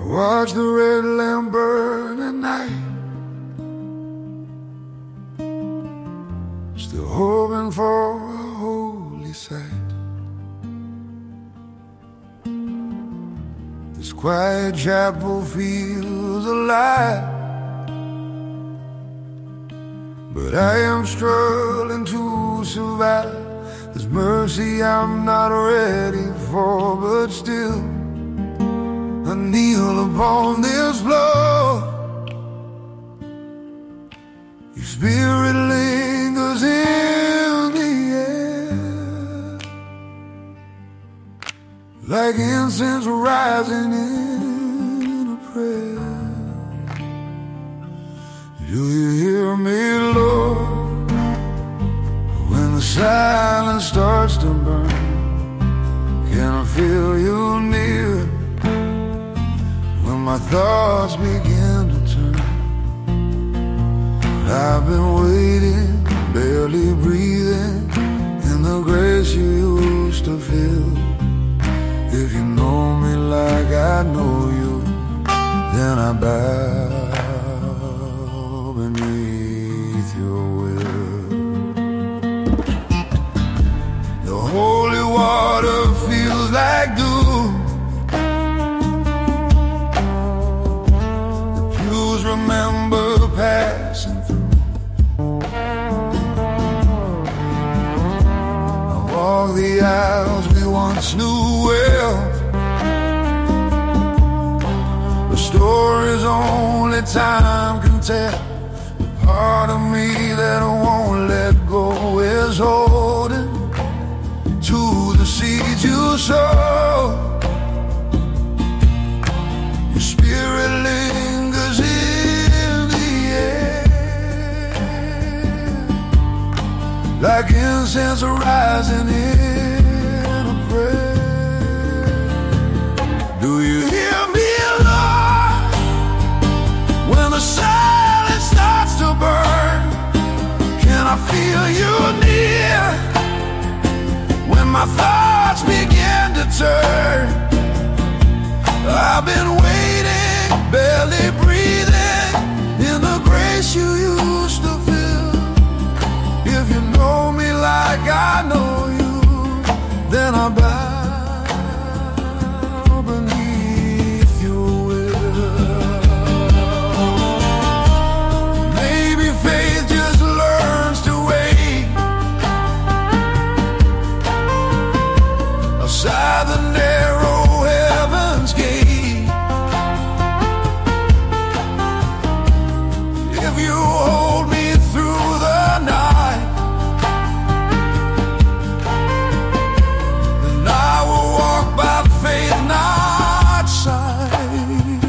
Watch the red lamp burn at night, still hoping for a holy sight. This quiet chapel feels alive, but I am struggling to survive. There's mercy I'm not ready for, but still I kneel upon this floor. Your spirit lingers in the air, like incense rising in a prayer. Do you hear me, Lord, when the silence starts to burn? Can I feel you near when my thoughts begin to turn? I've been waiting, barely breathing, in the grace you used to feel. If you know me like I know you, then I bow beneath your will. The holy water feels like dew, the pews remember passing through. I walk the aisles we once knew well, the stories only time can tell. The part of me that won't let go is holding to the seeds you sow. Your spirit lingers in the air, like incense rising in a prayer. Do you hear me, Lord, when the silence starts to burn? Can I feel you near when my thoughts begin to turn? I've been waiting, barely breathing, in the grace you used to feel. If you know me like I know you, then I bow beneath your will. Maybe faith just learns to wait outside the narrow heaven's gate. If you hold me through the night, then I will walk by faith, not sight.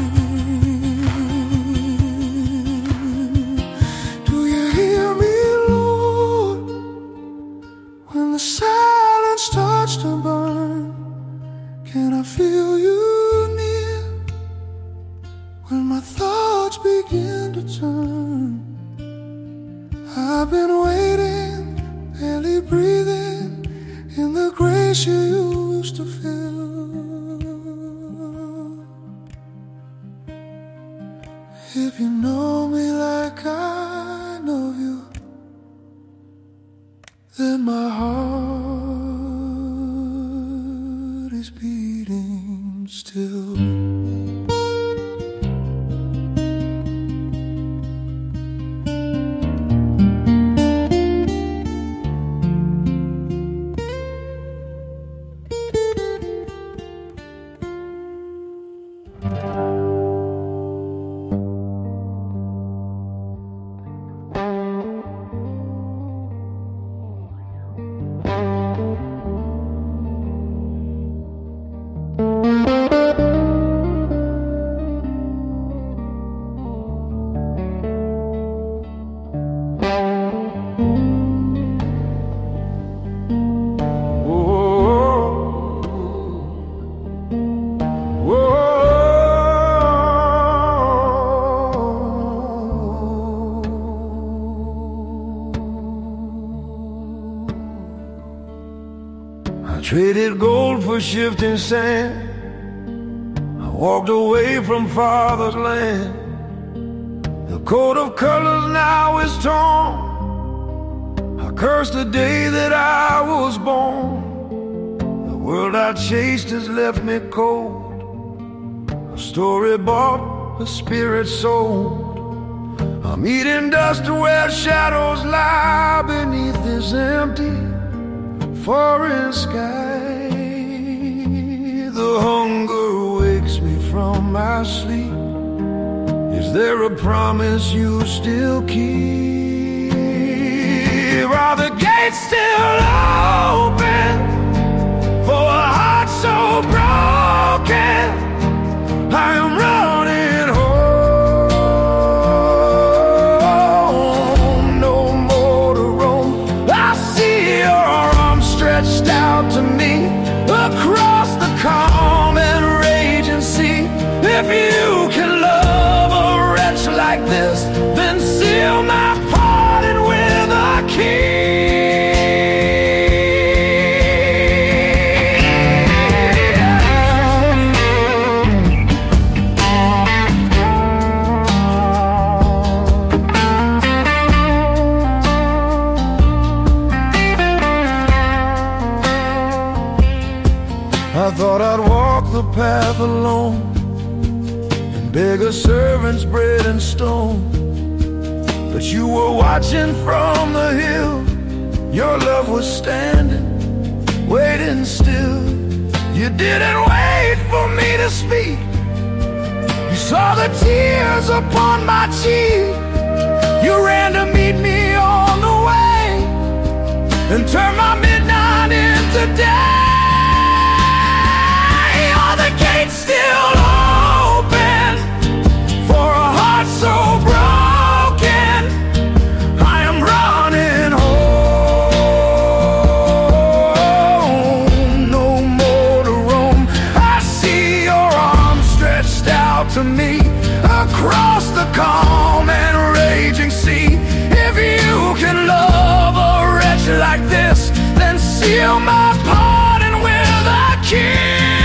Do you hear me, Lord, when the silence starts to burn? Can I feel you near when my thoughts begin to turn? I've been waiting, barely breathing, in the grace you used to feel. If you know me like I know you, then my heart is beating still. I traded gold for shifting sand. I walked away from father's land. The coat of colors now is torn. I curse the day that I was born. The world I chased has left me cold. A story bought, a spirit sold. I'm eating dust where shadows lie beneath this empty foreign sky. The hunger wakes me from my sleep. Is there a promise you still keep? Are the gates still open for a heart so broken? I am running home, no more to roam. I see your arms stretched out to me across the calm and raging sea. If you can love a wretch like this, then seal my pardon with a key. I thought I'd walk the path alone and beg a servant's bread and stone, but you were watching from the hill. Your love was standing, waiting still. You didn't wait for me to speak. You saw the tears upon my cheek. You ran to meet me on the way and turned my midnight into day. Gates still open for a heart so broken. I am running home, no more to roam. I see your arms stretched out to me across the calm and raging sea. If you can love a wretch like this, then seal my pardon with a kiss.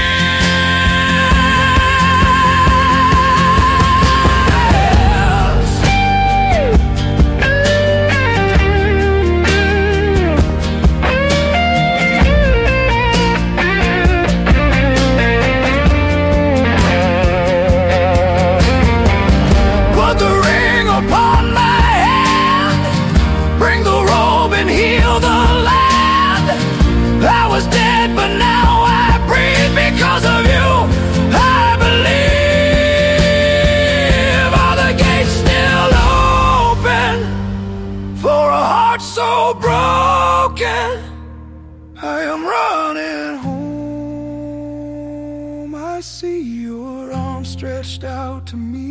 So broken, I am running home. I see your arms stretched out to me.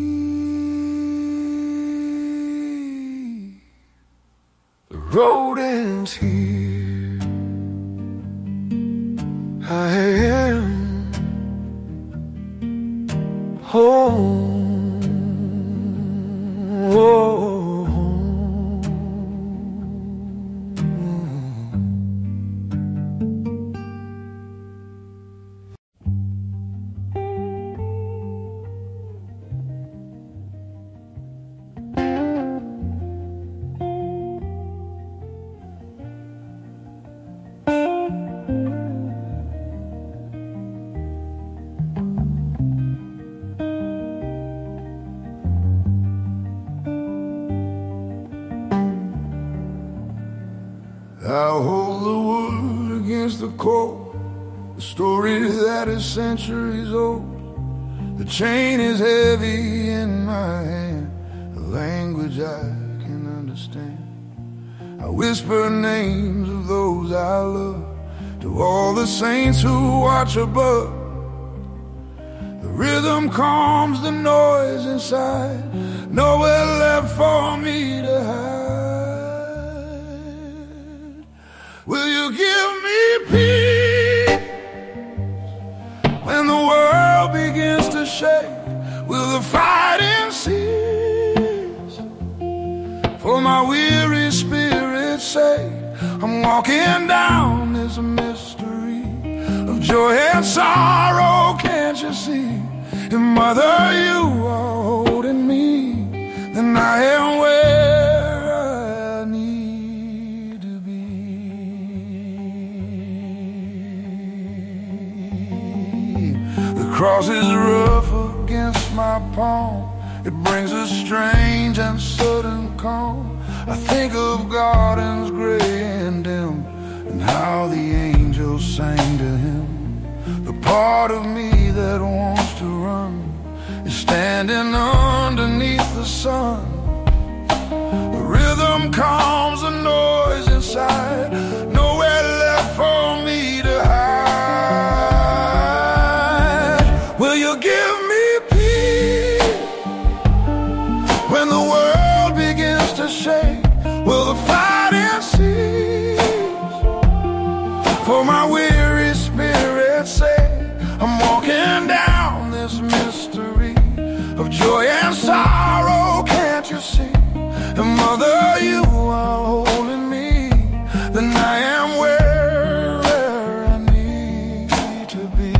The road ends here. I am home. Oh. I hold the wood against the cold, a story that is centuries old. The chain is heavy in my hand, a language I can understand. I whisper names of those I love to all the saints who watch above. The rhythm calms the noise inside, nowhere left for me to hide. Will you give me peace when the world begins to shake? Will the fighting cease for my weary spirit's sake? I'm walking down this mystery of joy and sorrow, can't you see? And mother, you are holding me, then I am where I need to be. The cross is rough against my palm, it brings a strange and sudden calm. I think of gardens gray and dim, and how the angels sang to him. The part of me that wants to run is standing underneath the sun. The rhythm calms the noise inside, nowhere left for me to hide. Will you give me peace when the world begins to shake? Will the fighting cease for my weary spirit's sake? I'm walking down this mystery of joy and sorrow, can't you see? And mother, you are holding me, then I am where I need to be.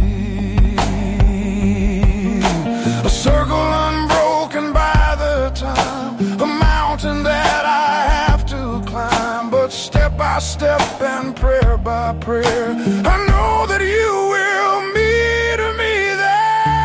A circle unbroken by the time, a mountain that I have to climb, but step by step and prayer by prayer, I know that you will meet me there.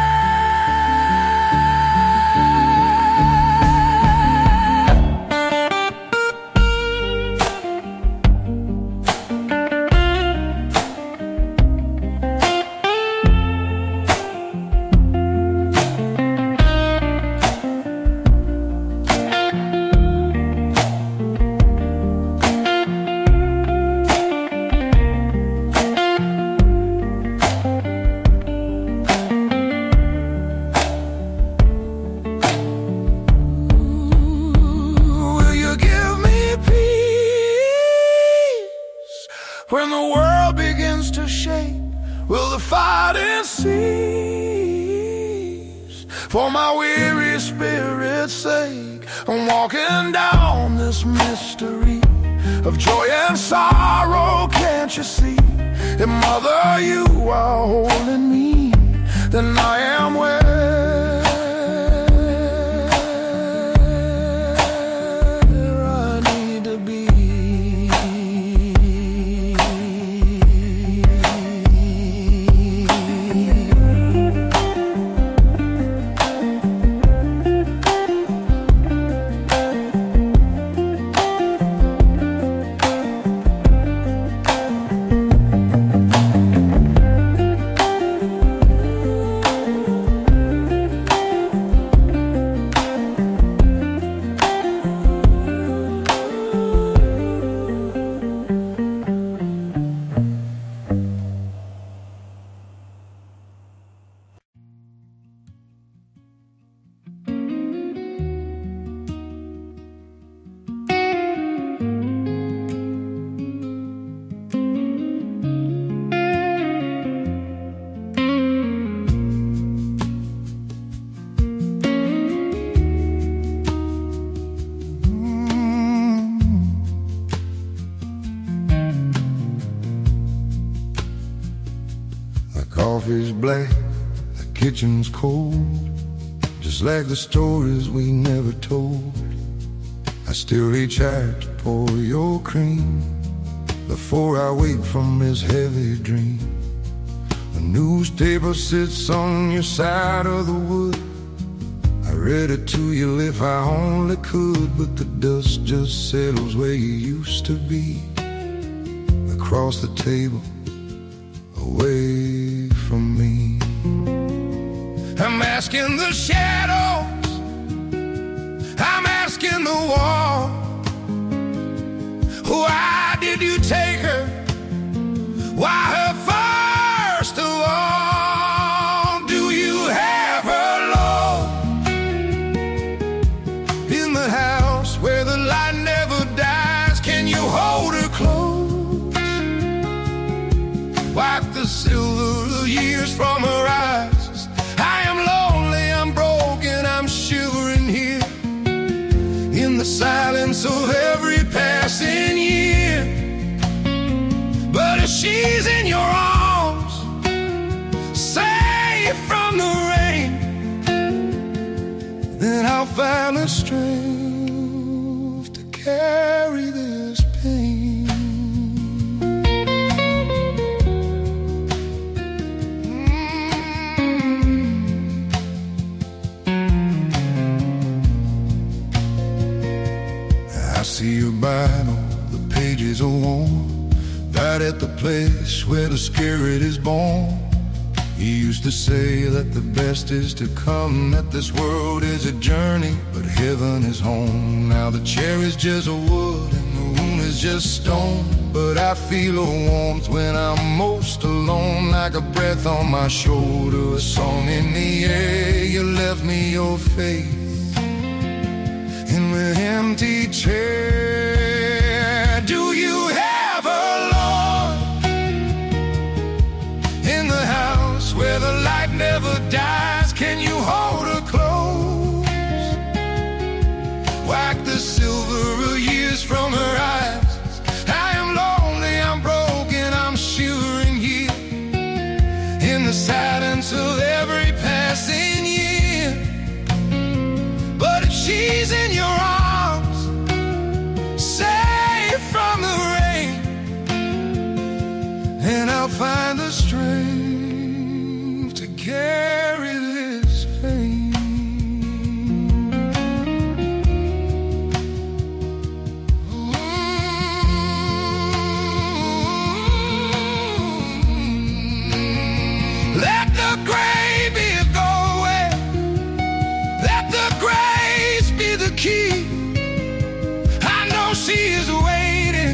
When the world begins to shake, will the fighting cease for my weary spirit's sake? I'm walking down this mystery of joy and sorrow, can't you see? And mother, you are holding me, then I am where I need to be. Coffee's black, the kitchen's cold, just like the stories we never told. I still reach out to pour your cream before I wake from this heavy dream. The newspaper sits on your side of the wood. I read it to you if I only could, but the dust just settles where you used to be, across the table, away from me. I'm asking the shadows, I'm asking the wall, why did you take her? Why her first of all? Do you have her love in the house where the light never dies? Can you hold her close? Wipe the silver years from her eyes. I am lonely, I'm broken, I'm shivering here in the silence of every passing year. But if she's in your arms, safe from the rain, find the strength to carry this pain. I see your Bible, the pages are worn, right at the place where the Spirit is born. He used to say that the best is to come, that this world is a journey, but heaven is home. Now the chair is just a wood and the room is just stone, but I feel a warmth when I'm most alone, like a breath on my shoulder, a song in the air. You left me your faith in the empty chair. Do you have a Lord in the house where the light never dies? Can you hold her close? Wipe the silver of years from her eyes. I am lonely, I'm broken, I'm shivering here in the silence of every passing year. But if she's in your arms, safe from the rain, and I'll find the strength to carry this pain. Let the gray be a go-away, let the grace be the key. I know she is waiting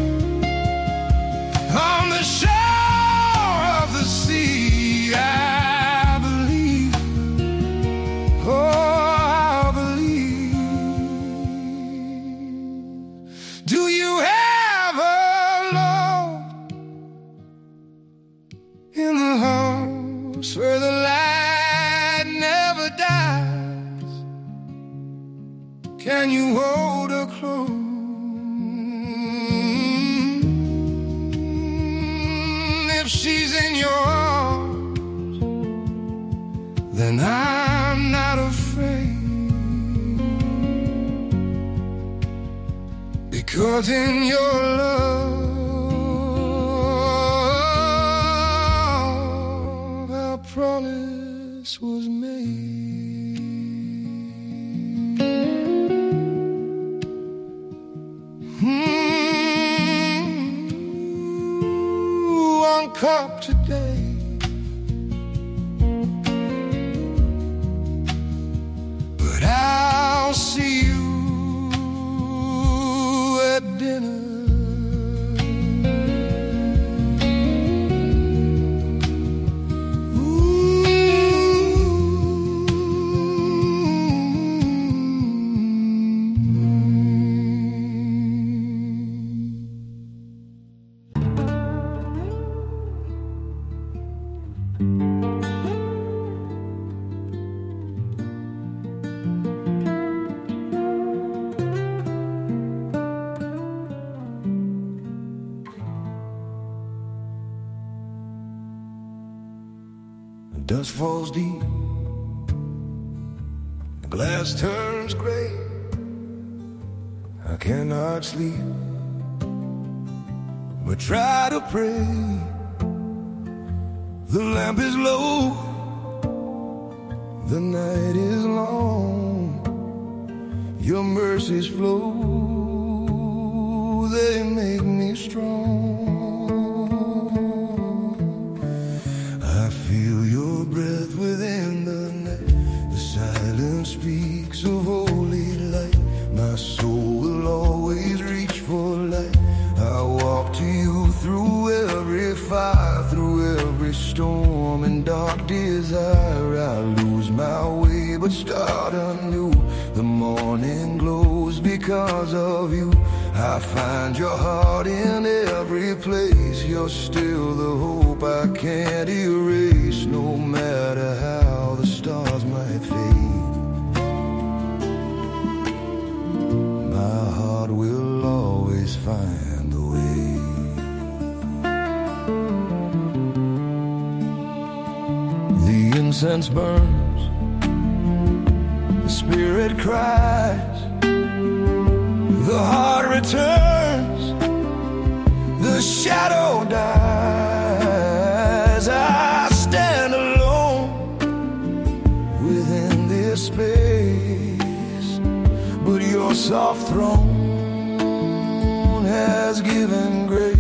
on the shore of the sea. I believe, oh, I believe. Do you have a Lord in the house where the light never dies? Can you hold her close? If she's in your arms, then I'm not afraid, because in your love our promise was made. One cup today, but I'll see you at dinner. The dust falls deep, the glass turns gray. I cannot sleep, but try to pray. The lamp is low, the night is long. Your mercies flow, they make me strong. I feel your breath within the night. The silence speaks of holy light. My soul will always reach for light. I walk to you through every fire, through every storm and dark desire. I lose my way but start anew. The morning glows because of you. I find your heart in every place. You're still the hope I can't erase, no matter how the stars might fade. My heart will always find a way. The incense burns, the spirit spirit cries, the heart returns, the shadow dies. I stand alone within this space, but your soft throne has given grace.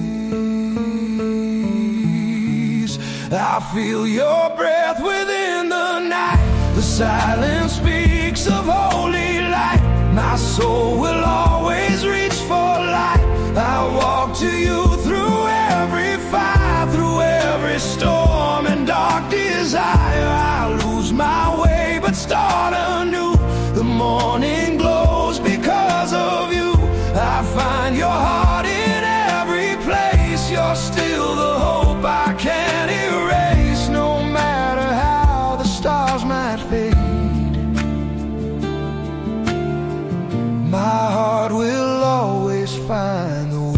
I feel your breath within the night. The silence speaks of holy light. My soul will always reach for light. I walk to you through every fire, through every storm and dark desire. I lose my way but start anew. The morning glows because of you. I find your heart in every place. You're still the hope I can't erase. No matter how the stars might fade, my heart will always find the way.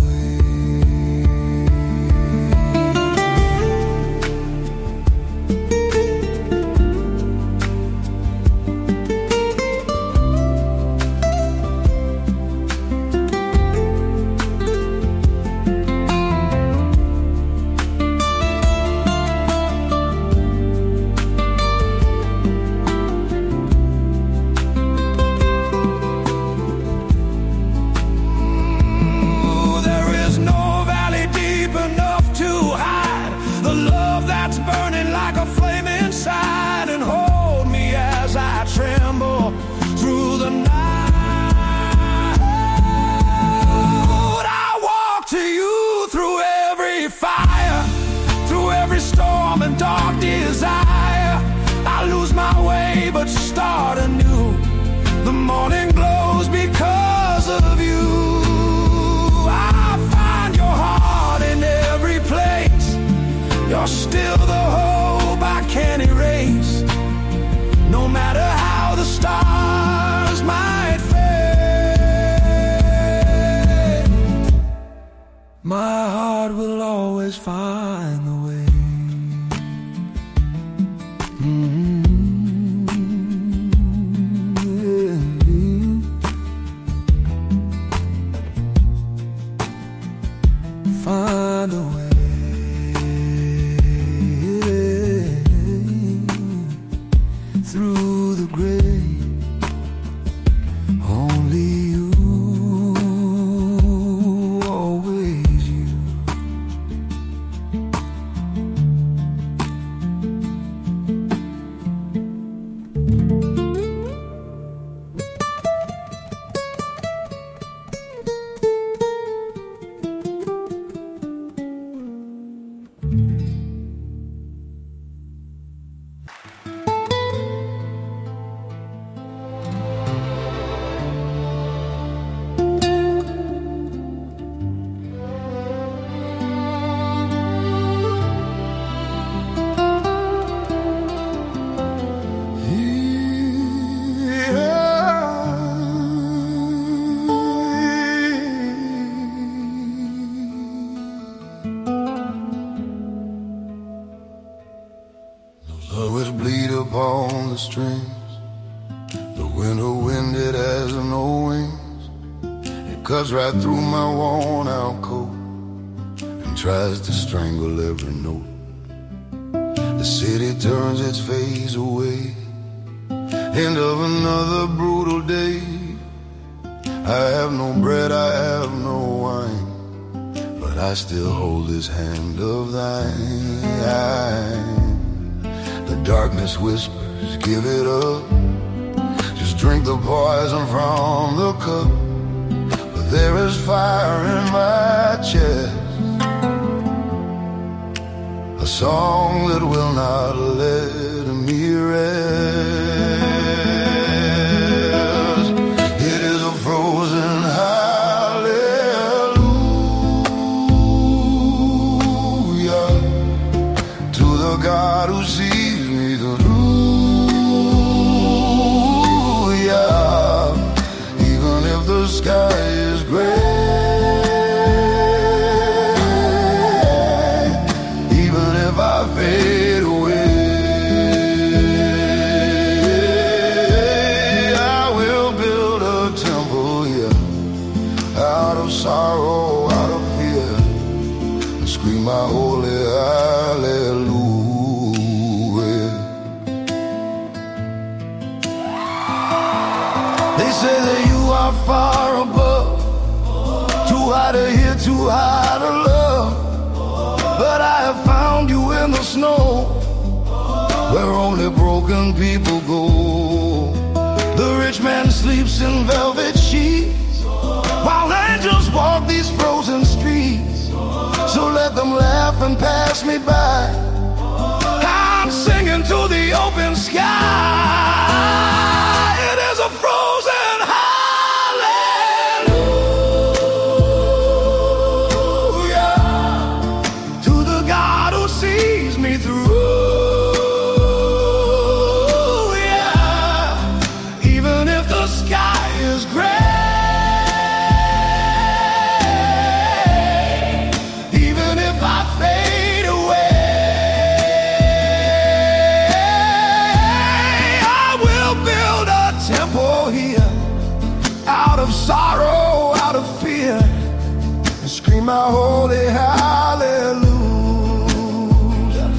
Dark desire, I lose my way but start anew. The morning glows because of you. I find your heart in every place. You're still the hope I can't erase. No matter how the stars might fade, my heart will always find the way. Find a way through the grave. Only you, always you. Flowers bleed upon the strings. The winter wind, it has no wings. It cuts right through my worn out coat and tries to strangle every note. The city turns its face away. End of another brutal day. I have no bread, I have no wine, but I still hold this hand of thine. The darkness whispers, give it up. Just drink the poison from the cup. But there is fire in my chest, a song that will not let me rest. It is a frozen hallelujah to the God who sees me through. Yeah, even if the sky is gray, even if I fade away, They say that you are far above, too high to hear, too high to love. But I have found you in the snow, where only broken people go. The rich man sleeps in velvet sheets, while angels walk these frozen streets. So let them laugh and pass me by. I'm singing to the open sky. It is a frozen hallelujah to the God who sees me through. Yeah, even if the sky is gray, even if I fade away, temple here, out of sorrow, out of fear, and scream out holy hallelujah.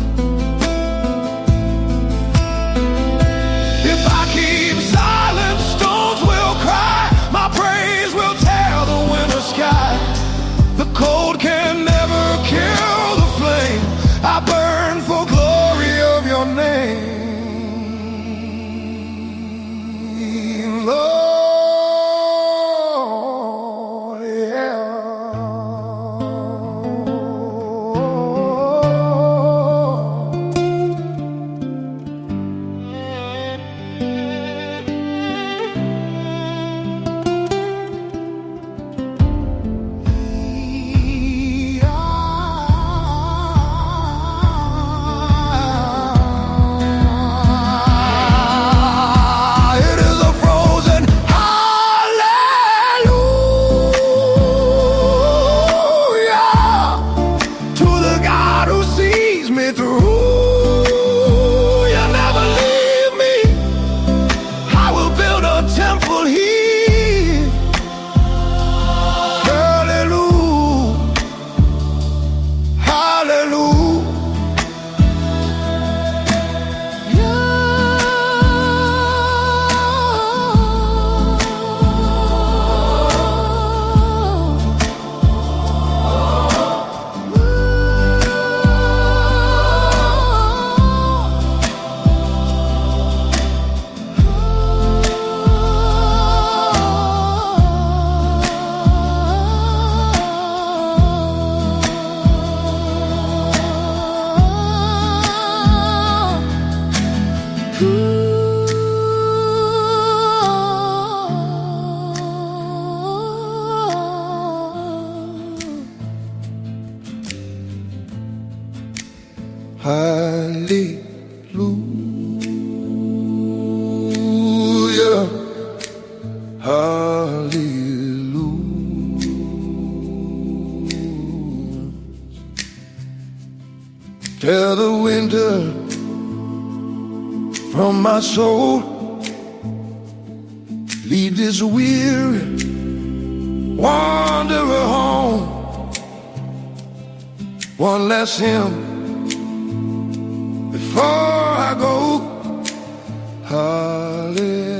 If I keep silent, stones will cry, my praise will tear the winter sky. The cold can never kill the flame, I burn for glory of your name. Lord, yeah. Hallelujah, hallelujah. Tear the winter from my soul, lead this weary wanderer home. One less hymn before I go. Hallelujah.